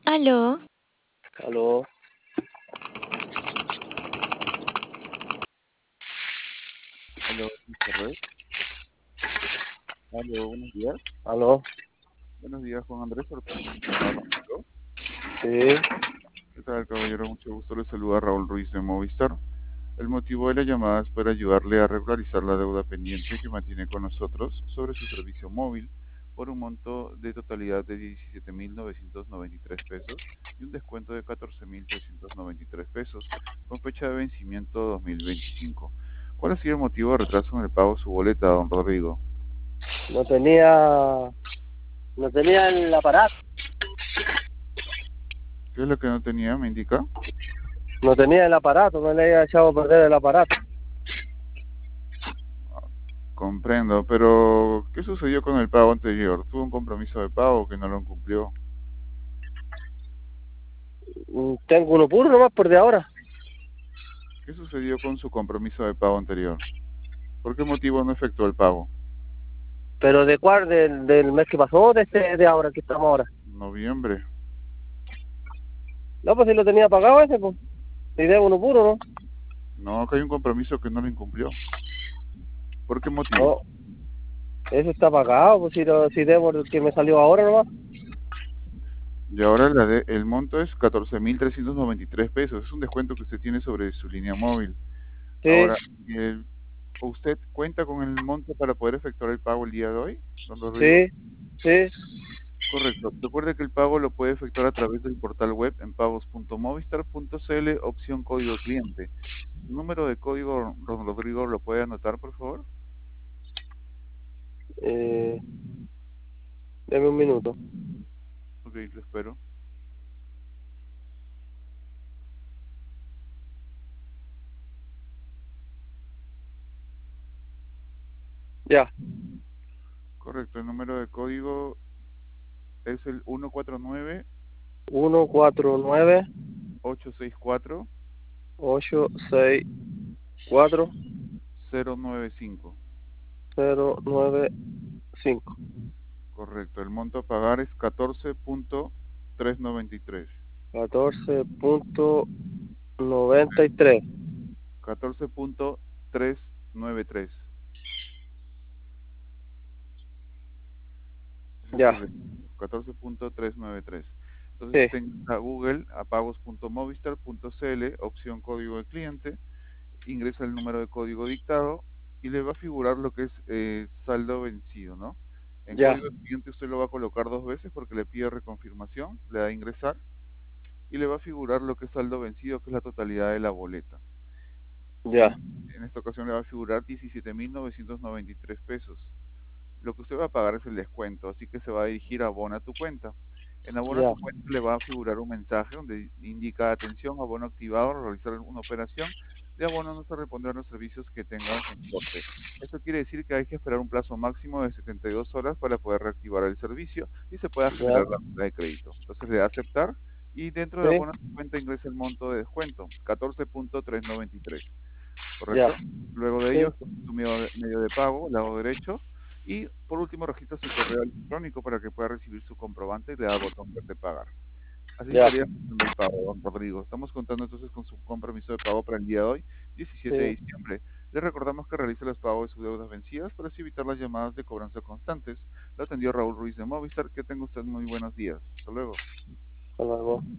Aló, Aló, Aló, Mr. Red. Aló, buenos días. aló, Buenos días, Juan Andrés Ortiz. Habla conmigo. sí, ¿Qué tal, caballero? Mucho gusto. Le saluda Raúl Ruiz de Movistar. El motivo de la llamada es para ayudarle a regularizar la deuda pendiente que mantiene con nosotros sobre su servicio móvil por un monto de totalidad de 17.993 pesos y un descuento de 14.393 pesos con fecha de vencimiento 2025. ¿Cuál ha sido el motivo de retraso en el pago de su boleta, don Rodrigo? no tenía, no tenía el aparato, ¿Qué es lo que no tenía? ¿Me indica? no tenía el aparato, me le había echado a perder el aparato. Comprendo, pero ¿qué sucedió con el pago anterior? ¿Tuvo un compromiso de pago que no lo cumplió? Tengo uno puro nomás por de ahora, ¿Qué sucedió con su compromiso de pago anterior? ¿Por qué motivo no efectuó el pago? pero ¿de cuál? Del mes que pasó, de ahora que estamos ahora. Noviembre. No, pues si lo tenía pagado ese, pues, si debo uno puro, ¿no? No, acá hay un compromiso que no lo incumplió. ¿Por qué motivo? No, ese está pagado, pues si debo el que me salió ahora nomás. Y ahora el monto es 14.393 pesos. Es un descuento que usted tiene sobre su línea móvil. Sí, Ahora, el- ¿usted cuenta con el monto para poder efectuar el pago el día de hoy, don Rodrigo? sí, sí, Correcto. Recuerde que el pago lo puede efectuar a través del portal web en pagos.movistar.cl, opción código cliente. Su número de código, don Rodrigo, ¿lo puede anotar, por favor? eh, deme un minuto. Ok, lo espero. Ya, Correcto, el número de código es el 149 149 864 864 095. 095. Correcto, el monto a pagar es 14.393. 14.93. 14.393. Ese es Ya, el 14.393. Entonces sí, usted ingresa a Google, a pagos.movistar.cl, opción código de cliente, ingresa el número de código dictado y le va a figurar lo que es saldo vencido, ¿no? En ya, código de cliente usted lo va a colocar dos veces porque le pide reconfirmación, le da a ingresar y le va a figurar lo que es saldo vencido, que es la totalidad de la boleta. ya, En esta ocasión le va a figurar 17.993 pesos. Lo que usted va a pagar es el descuento, así que se va a dirigir a Abona tu cuenta. En Abona ya, tu cuenta le va a figurar un mensaje donde indica atención, abono activado, realizar una operación de abono no se repondrán los servicios que tengas en corte. Esto quiere decir que hay que esperar un plazo máximo de 72 horas para poder reactivar el servicio y se pueda ya, generar la cuenta de crédito. Entonces le da a aceptar y dentro de sí, Abona tu cuenta ingresa el monto de descuento, 14.393. ya, ¿Correcto? Luego de sí, ello, escoge tu medio de pago, lado derecho, y por último registra su correo electrónico para que pueda recibir su comprobante y le da al botón verde pagar. Así ya, estaría haciendo el pago, don Rodrigo. Estamos contando entonces con su compromiso de pago para el día de hoy, 17 de sí. diciembre. Le recordamos que realice los pagos de sus deudas vencidas para así evitar las llamadas de cobranza constantes. Lo atendió Raúl Ruiz de Movistar. Que tenga usted muy buenos días. Hasta luego. Hasta luego.